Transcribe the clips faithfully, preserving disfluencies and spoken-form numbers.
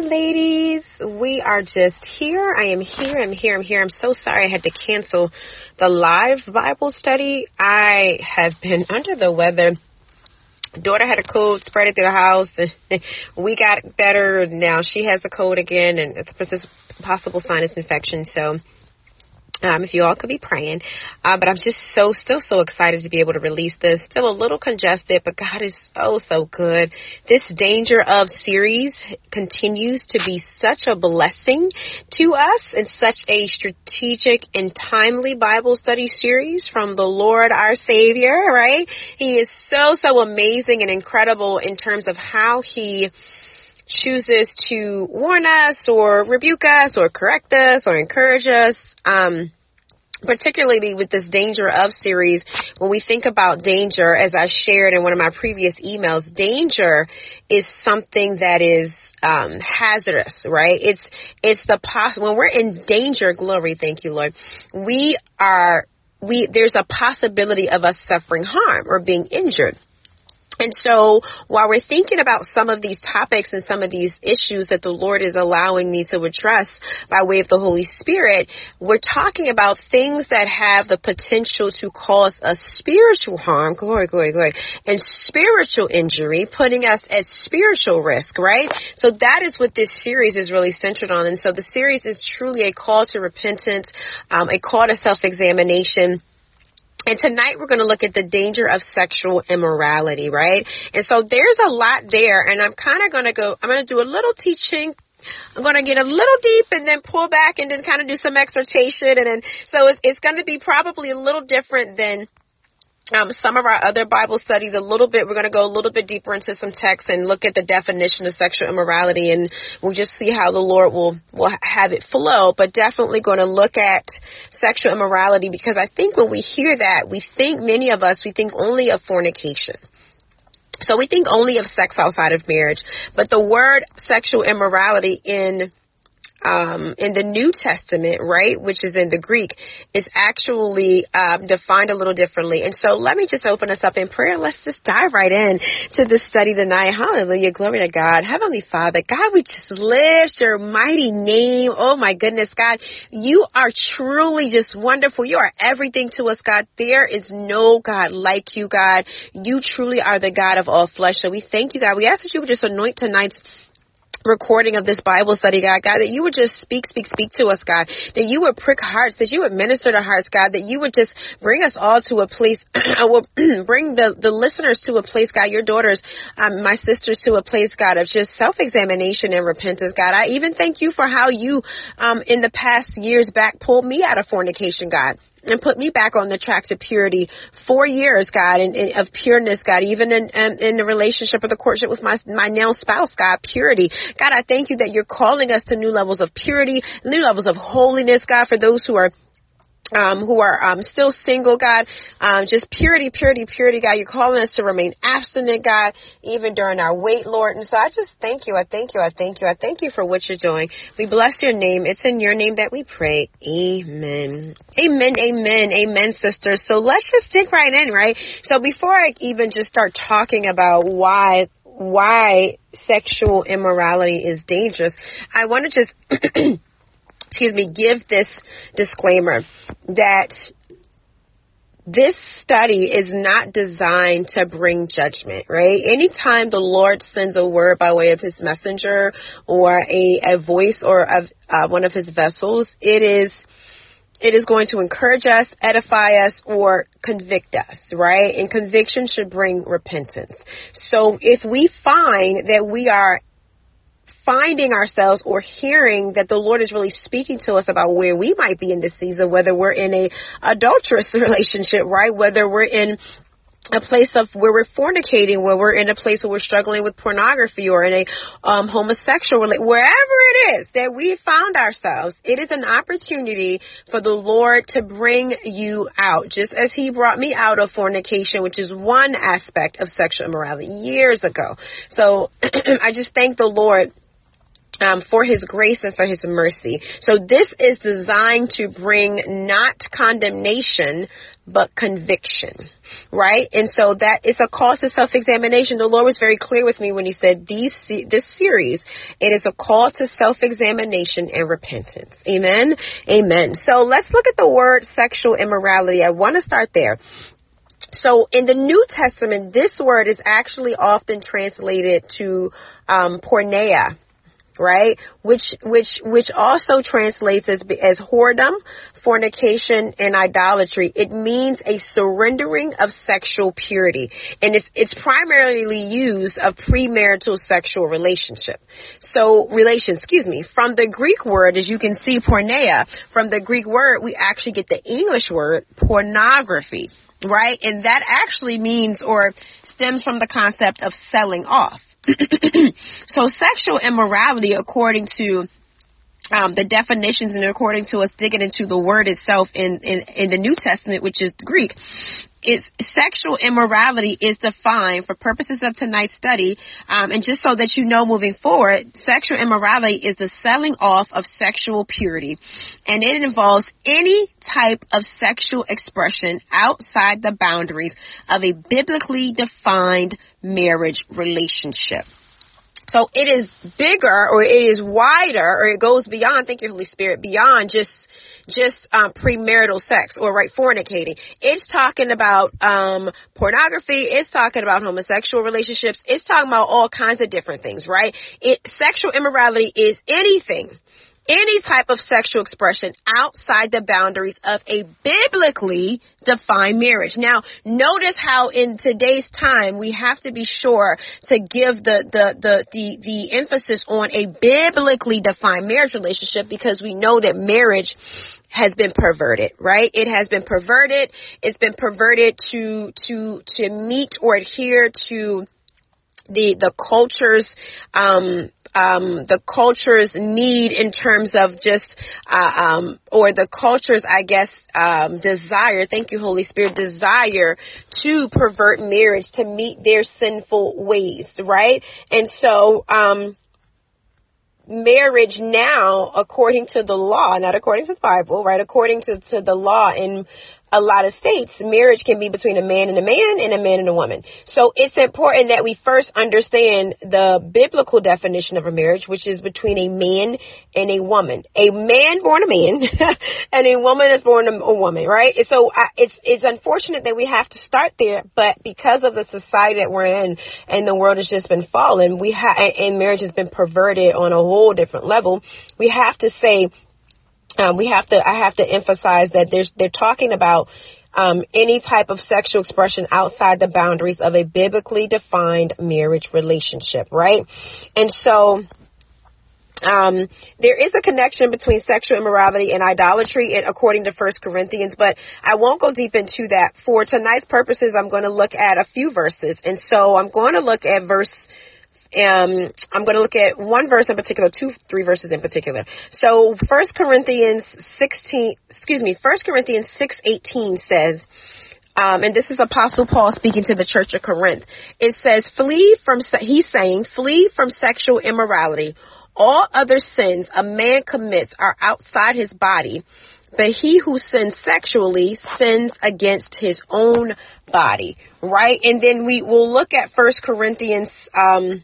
ladies. We are just here. I am here. I'm here. I'm here. I'm so sorry I had to cancel the live Bible study. I have been under the weather. Daughter had a cold, spread it through the house. We got better. Now she has a cold again, and it's a possible sinus infection. So Um, if you all could be praying, uh, but I'm just so, still so excited to be able to release this. Still a little congested, but God is so, so good. This Danger of series continues to be such a blessing to us and such a strategic and timely Bible study series from the Lord, our Savior, right? He is so, so amazing and incredible in terms of how he chooses to warn us or rebuke us or correct us or encourage us, um, particularly with this Danger of series. When we think about danger, as I shared in one of my previous emails, danger is something that is um, hazardous, right? It's it's the possible when we're in danger. Glory, thank you, Lord. We are we there's a possibility of us suffering harm or being injured. And so while we're thinking about some of these topics and some of these issues that the Lord is allowing me to address by way of the Holy Spirit, we're talking about things that have the potential to cause us spiritual harm, glory, glory, glory, and spiritual injury, putting us at spiritual risk, right? So that is what this series is really centered on. And so the series is truly a call to repentance, um, a call to self-examination. And tonight we're going to look at the danger of sexual immorality, right? And so there's a lot there, and I'm kind of going to go, I'm going to do a little teaching. I'm going to get a little deep and then pull back and then kind of do some exhortation. And then, so it's, it's going to be probably a little different than Um, some of our other Bible studies. A little bit, we're going to go a little bit deeper into some text and look at the definition of sexual immorality, and we'll just see how the Lord will, will have it flow, but definitely going to look at sexual immorality, because I think when we hear that, we think, many of us, we think only of fornication. So we think only of sex outside of marriage, but the word sexual immorality in Um, in the New Testament, right, which is in the Greek, is actually um, defined a little differently. And so let me just open us up in prayer. Let's just dive right in to this study tonight. Hallelujah. Glory to God. Heavenly Father, God, we just lift your mighty name. Oh, my goodness, God, you are truly just wonderful. You are everything to us, God. There is no God like you, God. You truly are the God of all flesh. So we thank you, God. We ask that you would just anoint tonight's recording of this Bible study, God, God, that you would just speak, speak, speak to us, God, that you would prick hearts, that you would minister to hearts, God, that you would just bring us all to a place, will bring the, the listeners to a place, God, your daughters, um, my sisters to a place, God, of just self-examination and repentance, God. I even thank you for how you, um, in the past years back, pulled me out of fornication, God, and put me back on the track to purity. Four years, God, in, in, of pureness, God, even in, in in the relationship or the courtship with my my now spouse, God, purity. God, I thank you that you're calling us to new levels of purity, new levels of holiness, God, for those who are Um, who are um, still single, God, um, just purity, purity, purity, God. You're calling us to remain abstinent, God, even during our wait, Lord. And so I just thank you. I thank you. I thank you. I thank you for what you're doing. We bless your name. It's in your name that we pray. Amen. Amen. Amen. Amen, sisters. So let's just dig right in, right? So before I even just start talking about why, why sexual immorality is dangerous, I want to just excuse me, give this disclaimer that this study is not designed to bring judgment, right? Anytime the Lord sends a word by way of his messenger or a, a voice or of uh, one of his vessels, it is It is going to encourage us, edify us, or convict us, right? And conviction should bring repentance. So if we find that we are finding ourselves or hearing that the Lord is really speaking to us about where we might be in this season, whether we're in a adulterous relationship, right? Whether we're in a place of where we're fornicating, where we're in a place where we're struggling with pornography, or in a um, homosexual relationship, wherever it is that we found ourselves, it is an opportunity for the Lord to bring you out, just as he brought me out of fornication, which is one aspect of sexual immorality years ago. So I just thank the Lord Um, for his grace and for his mercy. So this is designed to bring not condemnation, but conviction, right? And so that is a call to self-examination. The Lord was very clear with me when he said these, this series, it is a call to self-examination and repentance. Amen. Amen. So let's look at the word sexual immorality. I want to start there. So in the New Testament, this word is actually often translated to um, porneia, right? Which, which, which also translates as, as whoredom, fornication, and idolatry. It means a surrendering of sexual purity. And it's, it's primarily used of premarital sexual relationship. So relation, excuse me, from the Greek word, as you can see, porneia, from the Greek word, we actually get the English word pornography, right? And that actually means or stems from the concept of selling off. So sexual immorality, according to um, the definitions and according to us digging into the word itself in, in, in the New Testament, which is the Greek, is sexual immorality is defined for purposes of tonight's study. Um, and just so that you know moving forward, sexual immorality is the selling off of sexual purity. And it involves any type of sexual expression outside the boundaries of a biblically defined marriage relationship. So it is bigger, or it is wider, or it goes beyond, thank you, Holy Spirit, beyond just just um, premarital sex or right fornicating. It's talking about um, pornography. It's talking about homosexual relationships. It's talking about all kinds of different things, right? It, sexual immorality is anything, any type of sexual expression outside the boundaries of a biblically defined marriage. Now, notice how in today's time we have to be sure to give the the the the, the emphasis on a biblically defined marriage relationship, because we know that marriage has been perverted, right? It has been perverted. It's been perverted to to to meet or adhere to the the culture's um Um, the culture's need in terms of just, uh, um, or the culture's, I guess, um, desire, thank you, Holy Spirit, desire to pervert marriage to meet their sinful ways, right? And so, um, marriage now, according to the law, not according to the Bible, right? According to, to the law in a lot of states, marriage can be between a man and a man and a man and a woman. So it's important that we first understand the biblical definition of a marriage, which is between a man and a woman. A man born a man and a woman is born a, a woman, right? So I, it's it's unfortunate that we have to start there, but because of the society that we're in and the world has just been fallen, we ha- and marriage has been perverted on a whole different level, we have to say, Um, we have to, I have to emphasize that there's, they're talking about um, any type of sexual expression outside the boundaries of a biblically defined marriage relationship, right? And so um, there is a connection between sexual immorality and idolatry, and according to First Corinthians, but I won't go deep into that. For tonight's purposes, I'm going to look at a few verses, and so I'm going to look at verse Um, I'm going to look at one verse in particular, two, three verses in particular. So First Corinthians sixteen, excuse me, First Corinthians six eighteen says, um, and this is Apostle Paul speaking to the church of Corinth. It says, flee from, he's saying, flee from sexual immorality. All other sins a man commits are outside his body, but he who sins sexually sins against his own body, right? And then we will look at First Corinthians, um,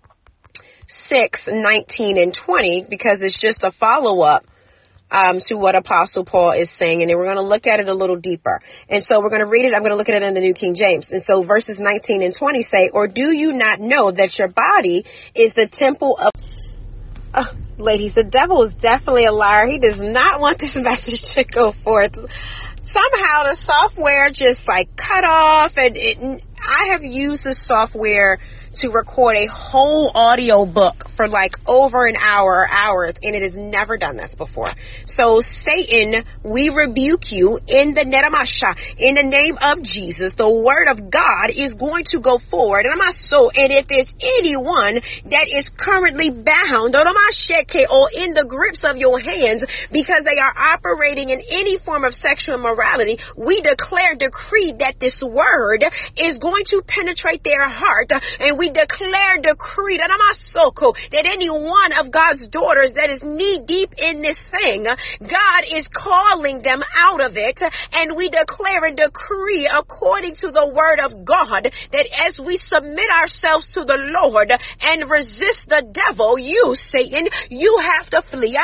six, nineteen and twenty, because it's just a follow-up um, to what Apostle Paul is saying. And then we're going to look at it a little deeper. And so we're going to read it. I'm going to look at it in the New King James. And so verses nineteen and twenty say, or do you not know that your body is the temple of... Oh, ladies, the devil is definitely a liar. He does not want this message to go forth. Somehow the software just like cut off, and it, I have used the software to record a whole audio book for like over an hour or hours, and it has never done this before. So Satan, we rebuke you in the Neramasha, in the name of Jesus. The word of God is going to go forward. And so, and if there's anyone that is currently bound or in the grips of your hands because they are operating in any form of sexual immorality, we declare, decree that this word is going to penetrate their heart, and we we declare, decree that any one of God's daughters that is knee deep in this thing, God is calling them out of it. And we declare and decree according to the word of God that as we submit ourselves to the Lord and resist the devil, you, Satan, you have to flee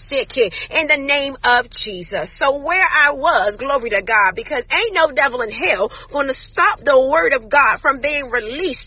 in the name of Jesus. So where I was, glory to God, because ain't no devil in hell going to stop the word of God from being released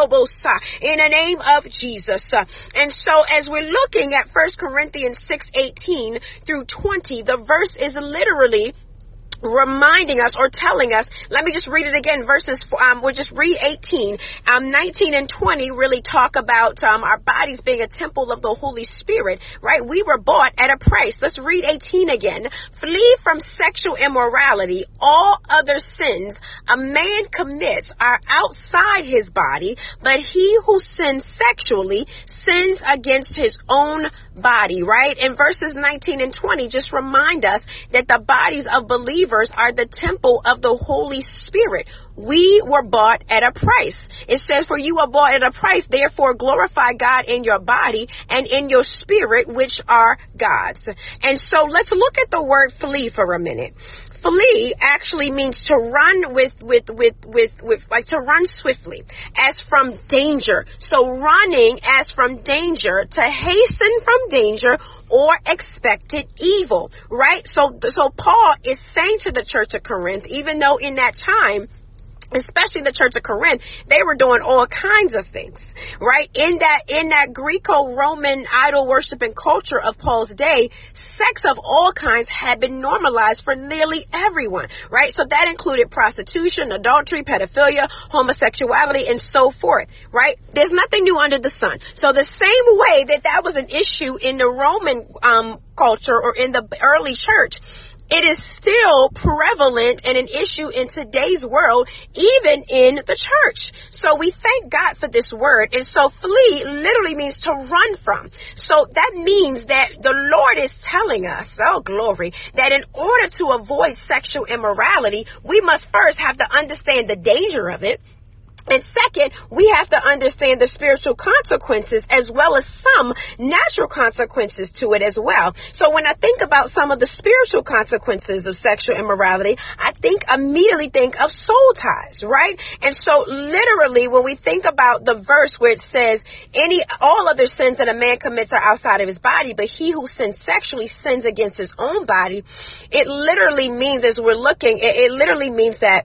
in the name of Jesus. And so as we're looking at First Corinthians six eighteen through twenty, the verse is literally reminding us or telling us, let me just read it again, verses, um, we'll just read eighteen, um, nineteen and twenty really talk about um, our bodies being a temple of the Holy Spirit, right? We were bought at a price. Let's read eighteen again. Flee from sexual immorality. All other sins a man commits are outside his body, but he who sins sexually sins against his own body, right? And verses nineteen and twenty just remind us that the bodies of believers are the temple of the Holy Spirit. We were bought at a price. It says, for you are bought at a price, therefore glorify God in your body and in your spirit, which are God's. And so let's look at the word flee for a minute. Flee actually means to run with, with, with, with, with, like to run swiftly, as from danger. So running as from danger, to hasten from danger or expected evil, right? So, so Paul is saying to the church of Corinth, even though in that time, especially the church of Corinth, they were doing all kinds of things, right? In that, in that Greco-Roman idol worshiping culture of Paul's day, sex of all kinds had been normalized for nearly everyone, right? So that included prostitution, adultery, pedophilia, homosexuality, and so forth, right? There's nothing new under the sun. So the same way that that was an issue in the Roman um, culture or in the early church, it is still prevalent and an issue in today's world, even in the church. So we thank God for this word. And so flee literally means to run from. So that means that the Lord is telling us, oh glory, that in order to avoid sexual immorality, we must first have to understand the danger of it. And second, we have to understand the spiritual consequences as well as some natural consequences to it as well. So when I think about some of the spiritual consequences of sexual immorality, I think immediately think of soul ties, right? And so literally when we think about the verse where it says any, all other sins that a man commits are outside of his body, but he who sins sexually sins against his own body, it literally means, as we're looking, it, it literally means that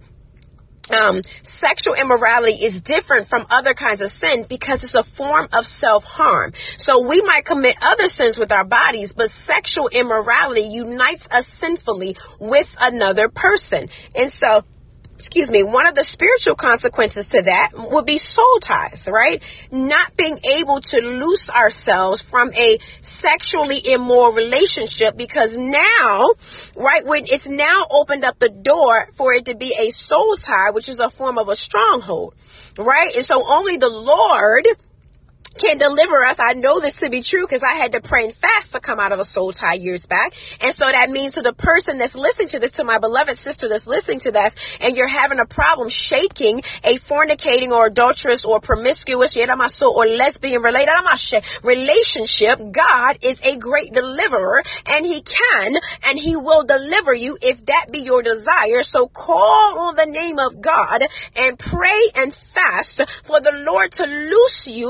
Um, sexual immorality is different from other kinds of sin because it's a form of self-harm. So we might commit other sins with our bodies, but sexual immorality unites us sinfully with another person. And so, excuse me, one of the spiritual consequences to that would be soul ties, right? Not being able to loose ourselves from a sexually immoral relationship, because now, right, when it's now opened up the door for it to be a soul tie, which is a form of a stronghold, right? And so only the Lord can deliver us. I know this to be true because I had to pray and fast to come out of a soul tie years back. And so that means to the person that's listening to this, to my beloved sister that's listening to this, and you're having a problem shaking a fornicating or adulterous or promiscuous or lesbian related relationship, God is a great deliverer, and he can and he will deliver you if that be your desire. So call on the name of God and pray and fast for the Lord to loose you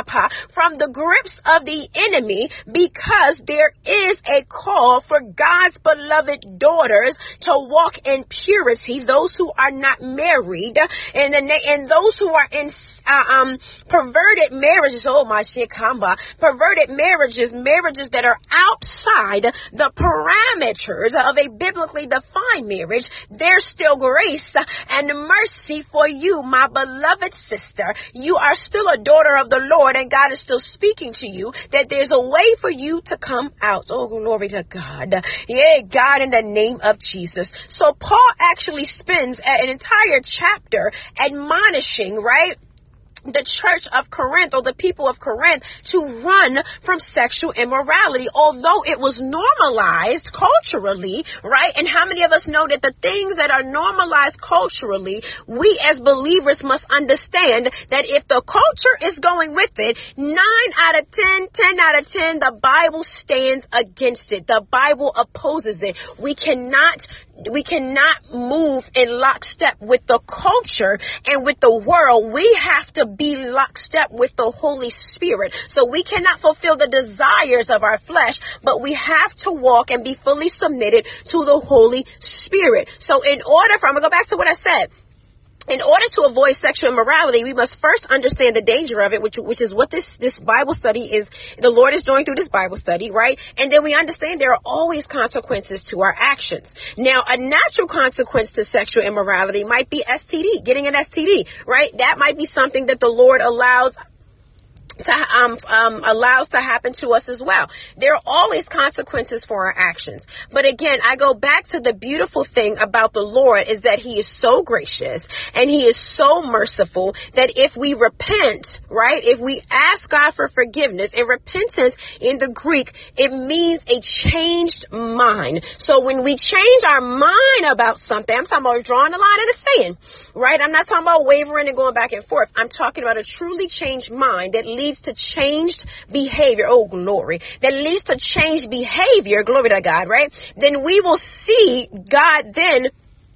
from the grips of the enemy, because there is a call for God's beloved daughters to walk in purity, those who are not married, and, and those who are in Uh, um, perverted marriages, oh my shikamba, perverted marriages, marriages that are outside the parameters of a biblically defined marriage. There's still grace and mercy for you, my beloved sister. You are still a daughter of the Lord, and God is still speaking to you that there's a way for you to come out. Oh, glory to God. Yeah, God, in the name of Jesus. So Paul actually spends an entire chapter admonishing, right, the church of Corinth or the people of Corinth to run from sexual immorality, although it was normalized culturally, right? And how many of us know that the things that are normalized culturally, we as believers must understand that if the culture is going with it, nine out of ten, ten out of ten, the Bible stands against it. The Bible opposes it. We cannot We cannot move in lockstep with the culture and with the world. We have to be lockstep with the Holy Spirit. So we cannot fulfill the desires of our flesh, but we have to walk and be fully submitted to the Holy Spirit. So in order for, I'm going to go back to what I said. In order to avoid sexual immorality, we must first understand the danger of it, which which is what this, this Bible study is, the Lord is doing through this Bible study, right? And then we understand there are always consequences to our actions. Now, a natural consequence to sexual immorality might be S T D, getting an S T D, right? That might be something that the Lord allows to um, um, allows to happen to us as well. There are always consequences for our actions. But again, I go back to the beautiful thing about the Lord is that he is so gracious and he is so merciful that if we repent, right, if we ask God for forgiveness, and repentance in the Greek, it means a changed mind. So when we change our mind about something, I'm talking about drawing a line in the sand, right? I'm not talking about wavering and going back and forth. I'm talking about a truly changed mind that leads leads to changed behavior. Oh, glory. That leads to changed behavior. Glory to God, right? Then we will see God then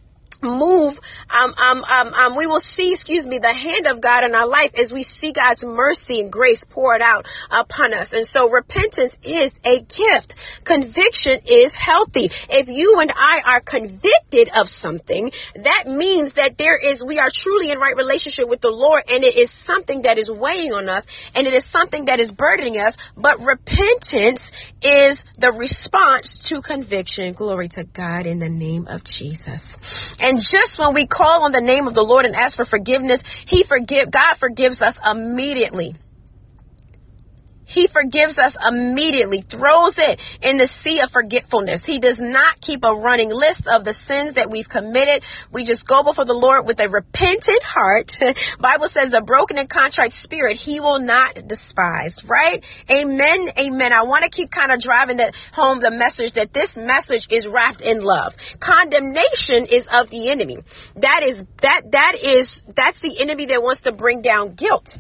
move, um, um, um, um, we will see, excuse me, the hand of God in our life as we see God's mercy and grace poured out upon us. And so repentance is a gift. Conviction is healthy. If you and I are convicted of something, that means that there is, we are truly in right relationship with the Lord, and it is something that is weighing on us, and it is something that is burdening us. But repentance is the response to conviction. Glory to God in the name of Jesus. And just when we call on the name of the Lord and ask for forgiveness, he forgive, God forgives us immediately. He forgives us immediately, throws it in the sea of forgetfulness. He does not keep a running list of the sins that we've committed. We just go before the Lord with a repentant heart. Bible says the broken and contrite spirit, he will not despise, right? Amen. Amen. I want to keep kind of driving that home, the message that this message is wrapped in love. Condemnation is of the enemy. That is, that, that is, that's the enemy that wants to bring down guilt.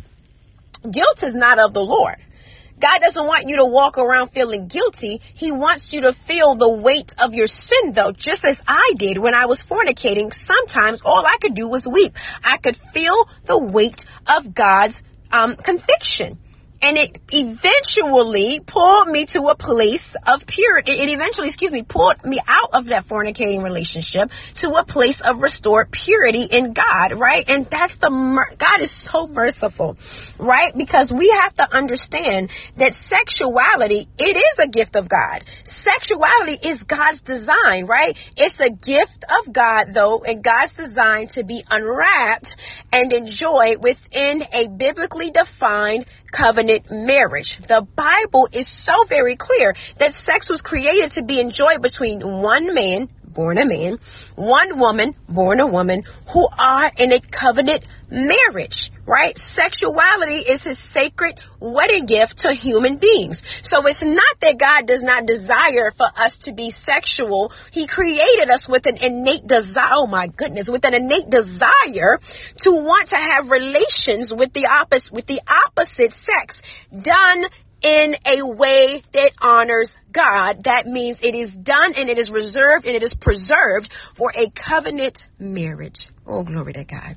Guilt is not of the Lord. God doesn't want you to walk around feeling guilty. He wants you to feel the weight of your sin, though, just as I did when I was fornicating. Sometimes all I could do was weep. I could feel the weight of God's um, conviction. And it eventually pulled me to a place of purity. It eventually, excuse me, pulled me out of that fornicating relationship to a place of restored purity in God, right? And that's the, mer- God is so merciful, right? Because we have to understand that sexuality, it is a gift of God. Sexuality is God's design, right? It's a gift of God, though, and God's design to be unwrapped and enjoyed within a biblically defined covenant marriage. The Bible is so very clear that sex was created to be enjoyed between one man, born a man, one woman, born a woman, who are in a covenant marriage, right? Sexuality is his sacred wedding gift to human beings. So it's not that God does not desire for us to be sexual. He created us with an innate desire, oh my goodness, with an innate desire to want to have relations with the opposite, with the opposite sex, done in a way that honors God. That means it is done and it is reserved and it is preserved for a covenant marriage. Oh, glory to God.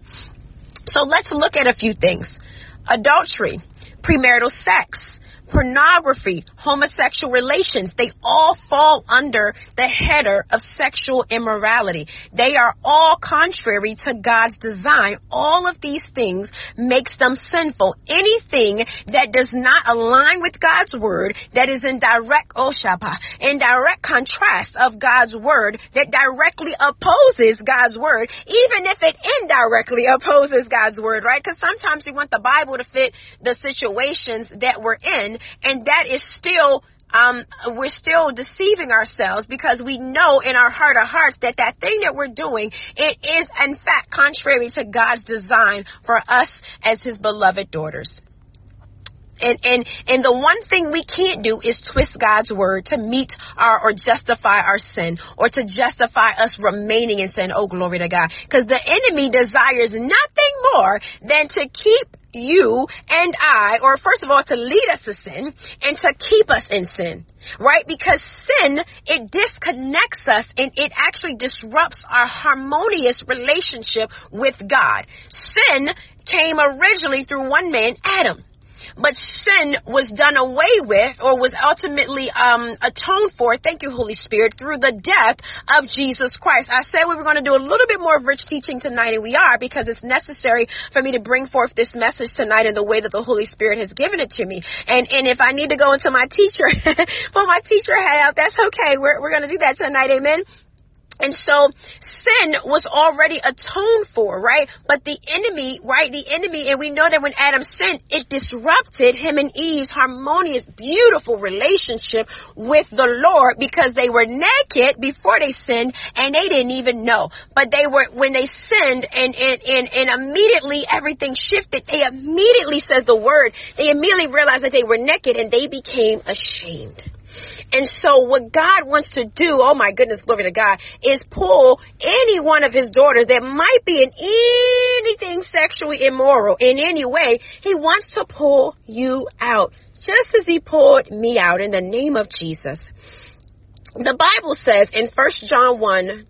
So let's look at a few things. Adultery, premarital sex, pornography, homosexual relations, they all fall under the header of sexual immorality. They are all contrary to God's design. All of these things makes them sinful. Anything that does not align with God's word, that is in direct, oh Shabbat, in direct contrast of God's word, that directly opposes God's word, even if it indirectly opposes God's word, right? Because sometimes we want the Bible to fit the situations that we're in, and that is still um, we're still deceiving ourselves, because we know in our heart of hearts that that thing that we're doing, it is in fact contrary to God's design for us as his beloved daughters. And, and, and the one thing we can't do is twist God's word to meet our, or justify our sin, or to justify us remaining in sin. Oh, glory to God. Because the enemy desires nothing more than to keep you and I, or first of all, to lead us to sin and to keep us in sin, right? Because sin, it disconnects us and it actually disrupts our harmonious relationship with God. Sin came originally through one man, Adam. But sin was done away with, or was ultimately um, atoned for, thank you, Holy Spirit, through the death of Jesus Christ. I said we were going to do a little bit more of rich teaching tonight, and we are, because it's necessary for me to bring forth this message tonight in the way that the Holy Spirit has given it to me. And and if I need to go into my teacher, pull my teacher hat out, that's okay. We're, we're going to do that tonight, amen? And so sin was already atoned for, right? But the enemy, right? The enemy, and we know that when Adam sinned, it disrupted him and Eve's harmonious, beautiful relationship with the Lord, because they were naked before they sinned and they didn't even know. But they were, when they sinned, and, and, and, and immediately everything shifted. They immediately, says the word, they immediately realized that they were naked and they became ashamed. And so what God wants to do, oh my goodness, glory to God, is pull any one of his daughters that might be in anything sexually immoral in any way. He wants to pull you out, just as he pulled me out, in the name of Jesus. The Bible says in First John one,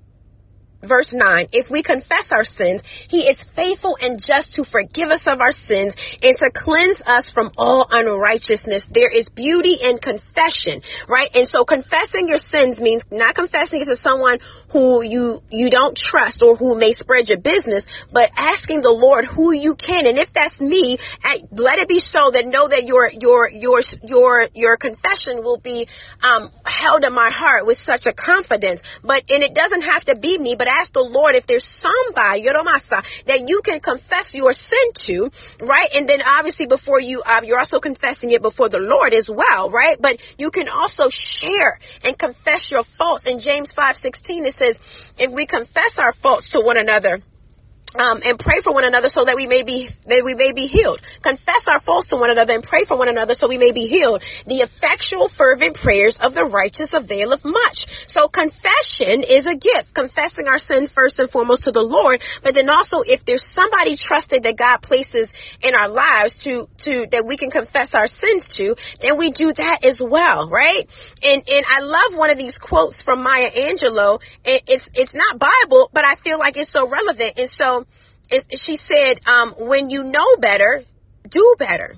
verse nine, if we confess our sins, he is faithful and just to forgive us of our sins and to cleanse us from all unrighteousness. There is beauty in confession, right? And so confessing your sins means not confessing it to someone who you, you don't trust or who may spread your business, but asking the Lord who you can. And if that's me, let it be so that know that your, your, your, your, your confession will be, um, held in my heart with such a confidence. But, and it doesn't have to be me, but ask the Lord if there's somebody, Yoromasa, that you can confess your sin to, right? And then obviously before you, uh, you're also confessing it before the Lord as well, right? But you can also share and confess your faults. In James five sixteen, it says, if we confess our faults to one another, Um, and pray for one another so that we may be that we may be healed. Confess our faults to one another and pray for one another so we may be healed. The effectual, fervent prayers of the righteous availeth much. So confession is a gift. Confessing our sins first and foremost to the Lord, but then also if there's somebody trusted that God places in our lives to to that we can confess our sins to, then we do that as well, right? And and I love one of these quotes from Maya Angelou. It, it's it's not Bible, but I feel like it's so relevant. And so It, she said, um, when you know better, do better.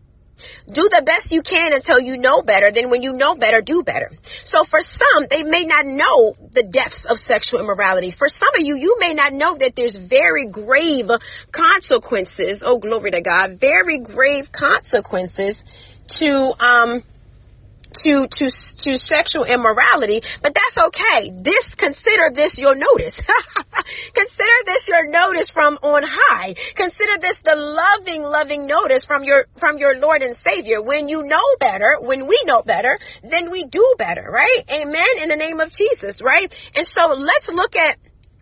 Do the best you can until you know better. Then when you know better, do better. So for some, they may not know the depths of sexual immorality. For some of you, you may not know that there's very grave consequences. Oh, glory to God. Very grave consequences to, um, to, to, to sexual immorality, but that's okay. This, consider this your notice. Consider this your notice from on high. Consider this the loving, loving notice from your, from your Lord and Savior. When you know better, when we know better, then we do better, right? Amen. In the name of Jesus, right? And so let's look at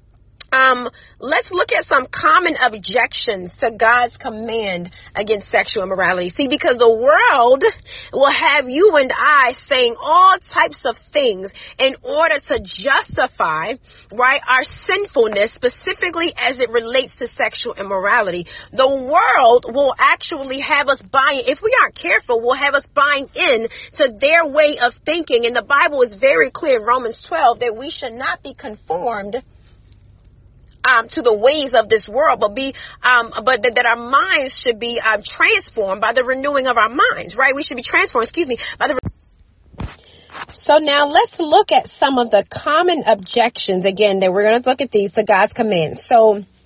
Um, let's look at some common objections to God's command against sexual immorality. See, because the world will have you and I saying all types of things in order to justify, right, our sinfulness, specifically as it relates to sexual immorality. The world will actually have us buying, if we aren't careful, will have us buying in to their way of thinking. And the Bible is very clear in Romans twelve that we should not be conformed Um, to the ways of this world, but be, um, but that, that our minds should be um, transformed by the renewing of our minds, right? We should be transformed, excuse me, by the. So now let's look at some of the common objections again that we're going to look at these to God's commands. So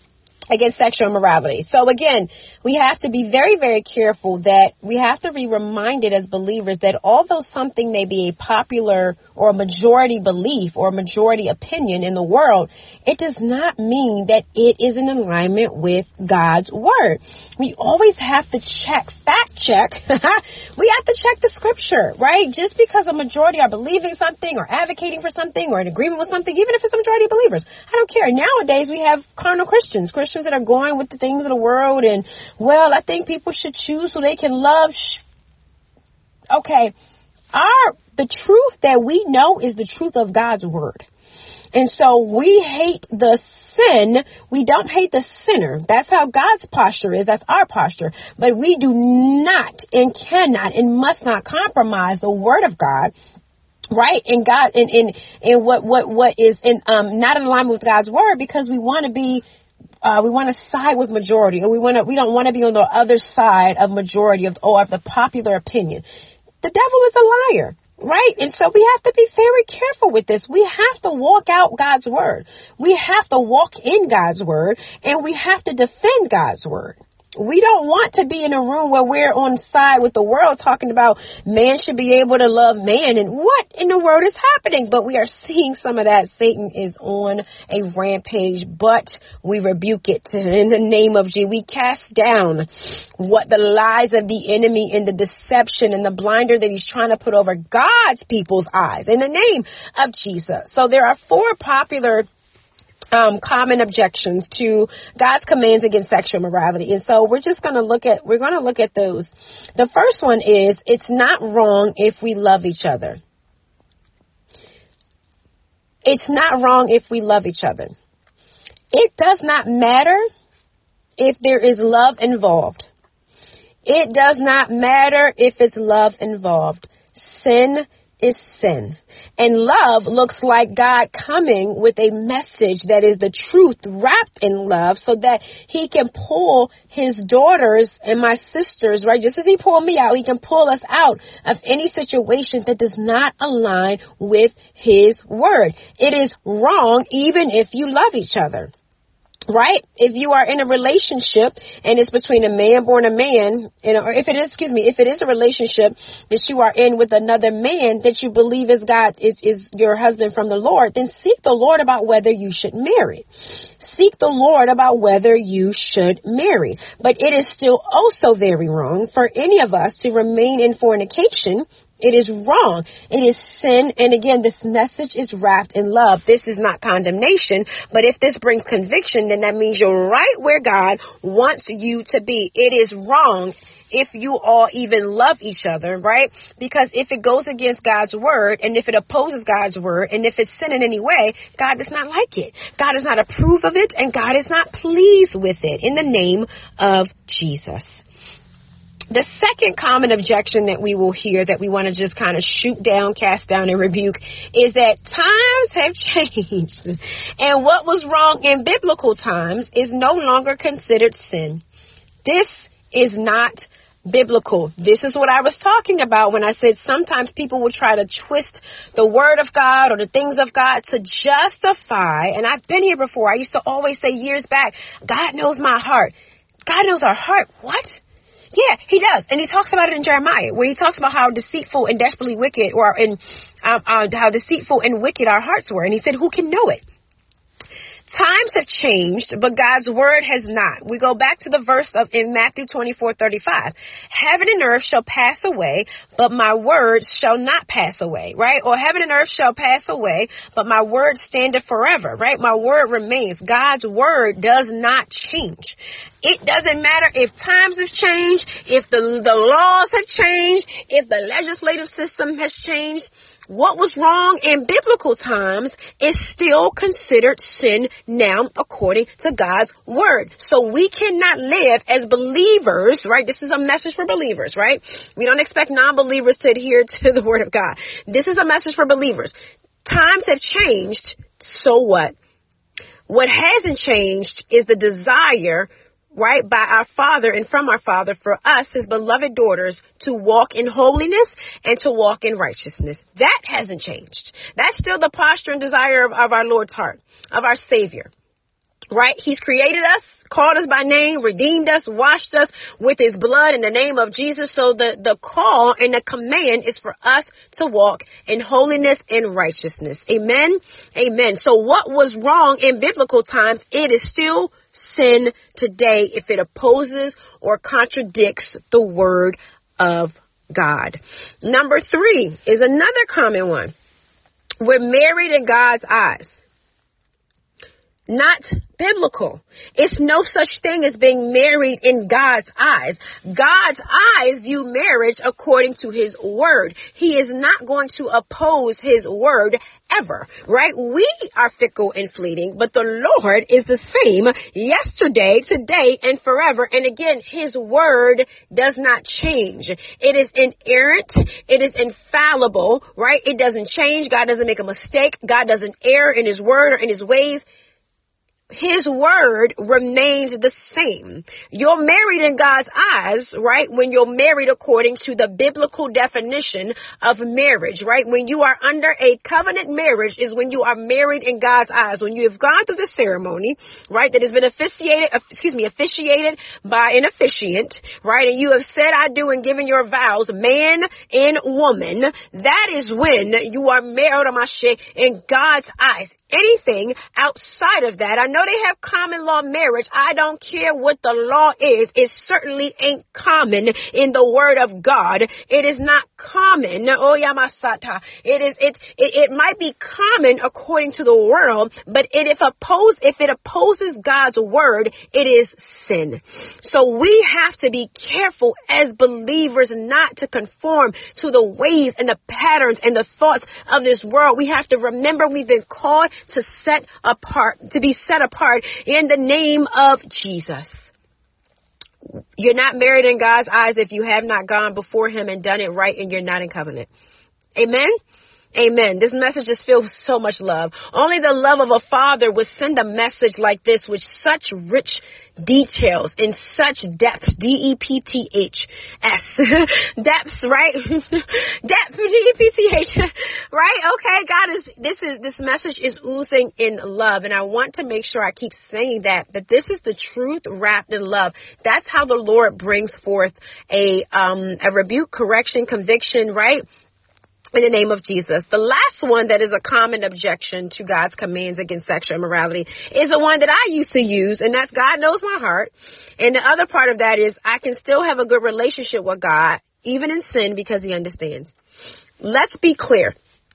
against sexual immorality. So again, we have to be very, very careful that we have to be reminded as believers that although something may be a popular or a majority belief or a majority opinion in the world, it does not mean that it is in alignment with God's word. We always have to check, fact check. We have to check the scripture, right? Just because a majority are believing something or advocating for something or in agreement with something, even if it's a majority of believers, I don't care. Nowadays we have carnal Christians, Christians that are going with the things of the world and, well, I think people should choose who they can love. Okay, our the truth that we know is the truth of God's word. And so we hate the sin. We don't hate the sinner. That's how God's posture is. That's our posture. But we do not and cannot and must not compromise the word of God. Right. And God and in and what what what is in um not in alignment with God's word, because we want to be Uh, we want to side with majority, or we want to, we don't want to be on the other side of majority of, or of the popular opinion. The devil is a liar, right? And so we have to be very careful with this. We have to walk out God's word. We have to walk in God's word, and we have to defend God's word. We don't want to be in a room where we're on side with the world talking about man should be able to love man and what in the world is happening. But we are seeing some of that. Satan is on a rampage, but we rebuke it in the name of Jesus. We cast down what the lies of the enemy and the deception and the blinder that he's trying to put over God's people's eyes in the name of Jesus. So there are four popular Um, common objections to God's commands against sexual immorality. And so we're just going to look at, we're going to look at those. The first one is, it's not wrong if we love each other. It's not wrong if we love each other. It does not matter if there is love involved. It does not matter if it's love involved. Sin is sin. And love looks like God coming with a message that is the truth wrapped in love so that he can pull his daughters and my sisters, right? Just as he pulled me out, he can pull us out of any situation that does not align with his word. It is wrong even if you love each other. Right? If you are in a relationship and it's between a man born a man, you know, or if it is, excuse me, if it is a relationship that you are in with another man that you believe is God, is, is your husband from the Lord, then seek the Lord about whether you should marry. Seek the Lord about whether you should marry. But it is still also very wrong for any of us to remain in fornication. It is wrong. It is sin. And again, this message is wrapped in love. This is not condemnation. But if this brings conviction, then that means you're right where God wants you to be. It is wrong if you all even love each other, right? Because if it goes against God's word, and if it opposes God's word, and if it's sin in any way, God does not like it. God does not approve of it, and God is not pleased with it in the name of Jesus. The second common objection that we will hear that we want to just kind of shoot down, cast down, and rebuke is that times have changed. And what was wrong in biblical times is no longer considered sin. This is not biblical. This is what I was talking about when I said sometimes people will try to twist the word of God or the things of God to justify. And I've been here before. I used to always say years back, God knows my heart. God knows our heart. What? Yeah, he does. And he talks about it in Jeremiah, where he talks about how deceitful and desperately wicked, or in uh, uh, how deceitful and wicked our hearts were. And he said, who can know it? Times have changed, but God's word has not. We go back to the verse of in Matthew twenty-four thirty-five. Heaven and earth shall pass away, but my words shall not pass away, right? Or heaven and earth shall pass away, but my word standeth forever, right? My word remains. God's word does not change. It doesn't matter if times have changed, if the, the laws have changed, if the legislative system has changed. What was wrong in biblical times is still considered sin now according to God's word. So we cannot live as believers, right? This is a message for believers, right? We don't expect non-believers to adhere to the word of God. This is a message for believers. Times have changed. So what? What hasn't changed is the desire, right, by our Father and from our Father for us, his beloved daughters, to walk in holiness and to walk in righteousness. That hasn't changed. That's still the posture and desire of, of our Lord's heart, of our Savior, right? He's created us. called us by name, redeemed us, washed us with his blood in the name of Jesus. So the, the call and the command is for us to walk in holiness and righteousness. Amen. Amen. So what was wrong in biblical times, it is still sin today if it opposes or contradicts the word of God. Number three is another common one. We're married in God's eyes. Not biblical. It's no such thing as being married in God's eyes. God's eyes view marriage according to his word. He is not going to oppose his word ever, right? We are fickle and fleeting, but the Lord is the same yesterday, today, and forever. And again, his word does not change. It is inerrant. It is infallible, right? It doesn't change. God doesn't make a mistake. God doesn't err in his word or in his ways. His word remains the same. You're married in God's eyes, right? When you're married according to the biblical definition of marriage, right? When you are under a covenant marriage is when you are married in God's eyes. When you have gone through the ceremony, right? That has been officiated, excuse me, officiated by an officiant, right? And you have said, I do, and given your vows, man and woman. That is when you are married in God's eyes. Anything outside of that, I know they have common law marriage. I don't care what the law is. It certainly ain't common in the word of God. It is not common. Oh, Yamasata. It is, it, it, it might be common according to the world, but it, if oppose, if it opposes God's word, it is sin. So we have to be careful as believers not to conform to the ways and the patterns and the thoughts of this world. We have to remember we've been called to set apart, to be set apart in the name of Jesus. You're not married in God's eyes if you have not gone before him and done it right, and you're not in covenant. Amen. Amen. This message just feels so much love. Only the love of a father would send a message like this with such rich details in such depth. D E P T H S. Depths, right? Depth. D E P T H. Right? Okay. God is, this is, this message is oozing in love. And I want to make sure I keep saying that, that this is the truth wrapped in love. That's how the Lord brings forth a, um, a rebuke, correction, conviction, right? In the name of Jesus. The last one that is a common objection to God's commands against sexual immorality is the one that I used to use, and that's God knows my heart. And the other part of that is I can still have a good relationship with God, even in sin, because he understands. Let's be clear.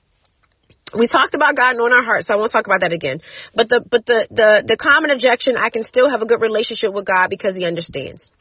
We talked about God knowing our heart, so I won't talk about that again. But the but the the, the common objection, I can still have a good relationship with God because he understands.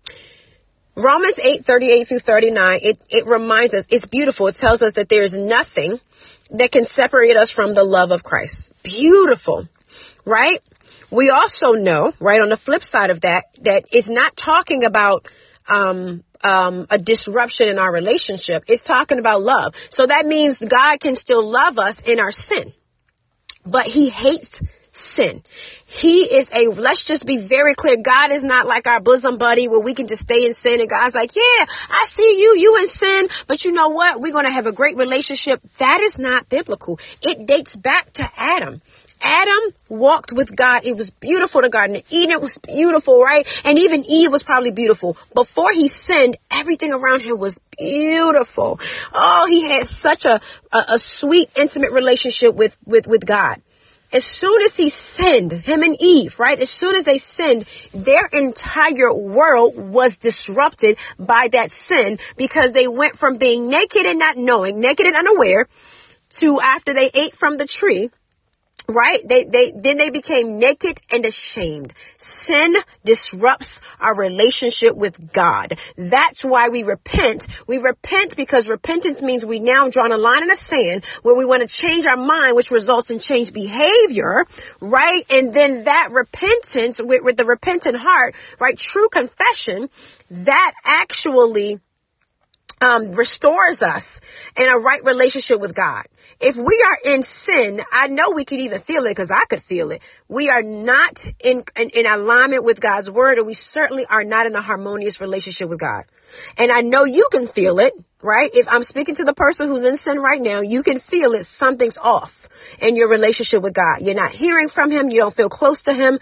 Romans eight, thirty-eight through thirty-nine, it, it reminds us, it's beautiful. It tells us that there is nothing that can separate us from the love of Christ. Beautiful, right? We also know, right, on the flip side of that, that it's not talking about um, um, a disruption in our relationship. It's talking about love. So that means God can still love us in our sin, but he hates sin. He is a, let's just be very clear. God is not like our bosom buddy where we can just stay in sin and God's like, yeah, I see you, you in sin, but you know what? We're going to have a great relationship. That is not biblical. It dates back to Adam. Adam walked with God. It was beautiful. The Garden of Eden was beautiful, right? And even Eve was probably beautiful. Before he sinned, everything around him was beautiful. Oh, he had such a, a, a sweet, intimate relationship with, with, with God. As soon as he sinned, him and Eve, right? As soon as they sinned, their entire world was disrupted by that sin because they went from being naked and not knowing, naked and unaware, to after they ate from the tree, right? They, they, then they became naked and ashamed. Sin disrupts our relationship with God. That's why we repent. We repent because repentance means we now drawn a line in the sand where we want to change our mind, which results in changed behavior, right? And then that repentance with, with the repentant heart, right? True confession, that actually um, restores us in a right relationship with God. If we are in sin, I know we could even feel it because I could feel it. We are not in, in, in alignment with God's word, and we certainly are not in a harmonious relationship with God. And I know you can feel it, right? If I'm speaking to the person who's in sin right now, you can feel it. Something's off in your relationship with God. You're not hearing from him. You don't feel close to him.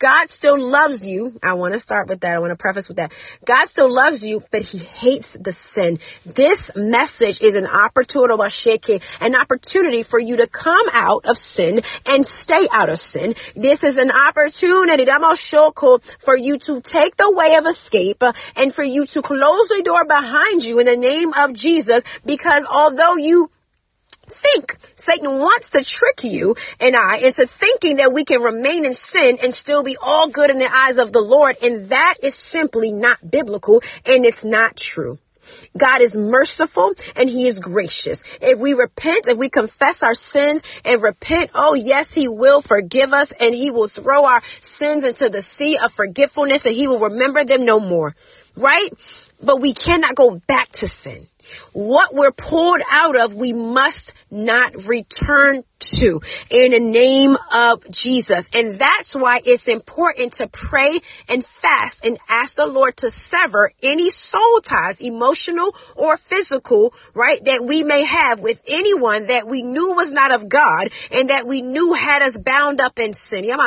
God still loves you. I want to start with that. I want to preface with that. God still loves you, but he hates the sin. This message is an opportunity, an opportunity for you to come out of sin and stay out of sin. This is an opportunity for you to take the way of escape and for you to close the door behind you in the name of Jesus, because although you think Satan wants to trick you and I into thinking that we can remain in sin and still be all good in the eyes of the Lord. And that is simply not biblical, and it's not true. God is merciful and he is gracious. If we repent, if we confess our sins and repent, oh yes, he will forgive us, and he will throw our sins into the sea of forgetfulness, and he will remember them no more. Right? But we cannot go back to sin. What we're pulled out of, we must not return to in the name of Jesus. And that's why it's important to pray and fast and ask the Lord to sever any soul ties, emotional or physical, right, that we may have with anyone that we knew was not of God and that we knew had us bound up in sin. In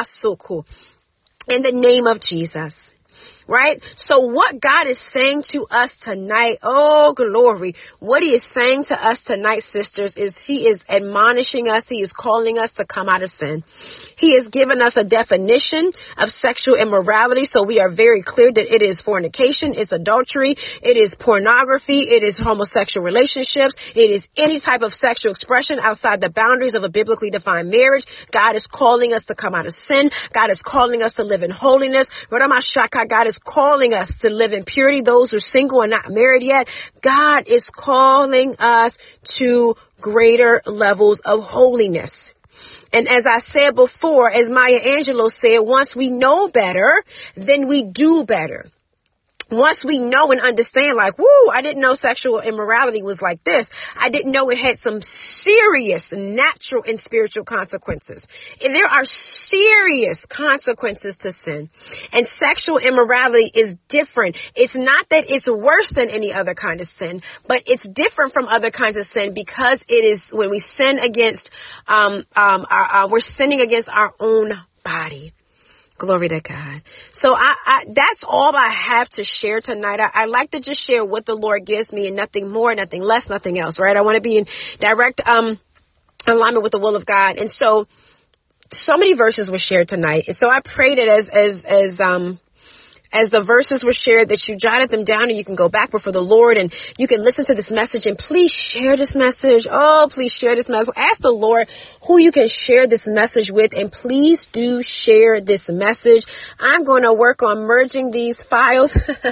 the name of Jesus. Right? So what God is saying to us tonight, oh glory, what he is saying to us tonight, sisters, is he is admonishing us. He is calling us to come out of sin. He has given us a definition of sexual immorality. So we are very clear that it is fornication, it's adultery, it is pornography, it is homosexual relationships, it is any type of sexual expression outside the boundaries of a biblically defined marriage. God is calling us to come out of sin. God is calling us to live in holiness. God is calling us to live in purity. Those who are single and not married yet, God is calling us to greater levels of holiness. And as I said before, as Maya Angelou said, once we know better, then we do better. Once we know and understand, like, whoo, I didn't know sexual immorality was like this. I didn't know it had some serious natural and spiritual consequences. And there are serious consequences to sin. And sexual immorality is different. It's not that it's worse than any other kind of sin, but it's different from other kinds of sin because it is when we sin against, um, um, our, uh, we're sinning against our own body. Glory to God. So I, I, that's all I have to share tonight. I, I like to just share what the Lord gives me and nothing more, nothing less, nothing else, right? I want to be in direct um, alignment with the will of God. And so, so many verses were shared tonight. And so I prayed it as, as, as, um, as the verses were shared, that you jotted them down and you can go back before the Lord and you can listen to this message, and please share this message. Oh, please share this message. Ask the Lord who you can share this message with, and please do share this message. I'm going to work on merging these files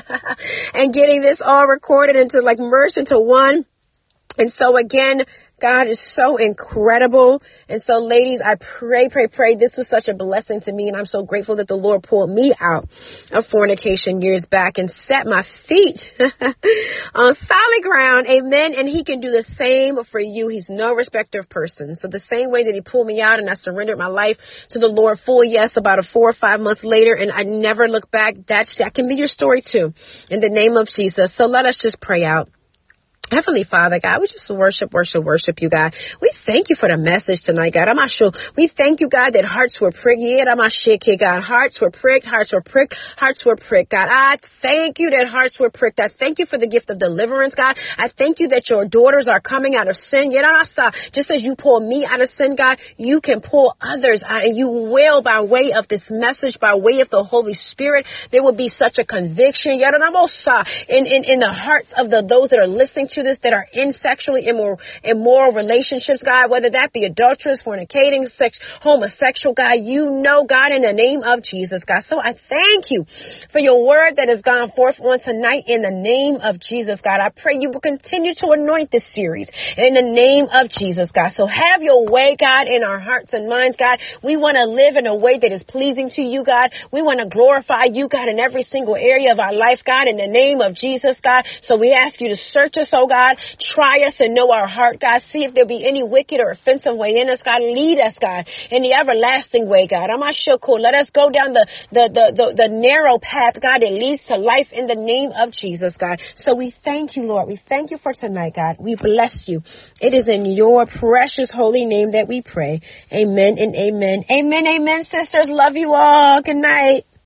and getting this all recorded into like merged into one. And so again, God is so incredible. And so, ladies, I pray, pray, pray. This was such a blessing to me. And I'm so grateful that the Lord pulled me out of fornication years back and set my feet on solid ground. Amen. And he can do the same for you. He's no respecter of persons. So the same way that he pulled me out and I surrendered my life to the Lord full yes about a four or five months later, and I never look back, that, that can be your story too, in the name of Jesus. So let us just pray out. Heavenly Father, God, we just worship, worship, worship you, God. We thank you for the message tonight, God. I'm not sure. We thank you, God, that hearts were pricked. Yeah, I'm not sure, God. Hearts were pricked, hearts were pricked, hearts were pricked, God. I thank you that hearts were pricked. I thank you for the gift of deliverance, God. I thank you that your daughters are coming out of sin. Yeah, just as you pull me out of sin, God, you can pull others out, and you will by way of this message, by way of the Holy Spirit. There will be such a conviction, yeah, in, in, in the hearts of the those that are listening to this, that are in sexually immoral, immoral relationships, God, whether that be adulterous, fornicating, sex, homosexual, God, you know, God, in the name of Jesus, God. So I thank you for your word that has gone forth on tonight in the name of Jesus, God. I pray you will continue to anoint this series in the name of Jesus, God. So have your way, God, in our hearts and minds, God. We want to live in a way that is pleasing to you, God. We want to glorify you, God, in every single area of our life, God, in the name of Jesus, God. So we ask you to search us, oh God, God. Try us and know our heart, God. See if there be any wicked or offensive way in us, God. Lead us, God, in the everlasting way, God. Amashoko. Let us go down the, the, the, the, the narrow path, God, that leads to life in the name of Jesus, God. So we thank you, Lord. We thank you for tonight, God. We bless you. It is in your precious holy name that we pray. Amen and amen. Amen, amen, sisters. Love you all. Good night.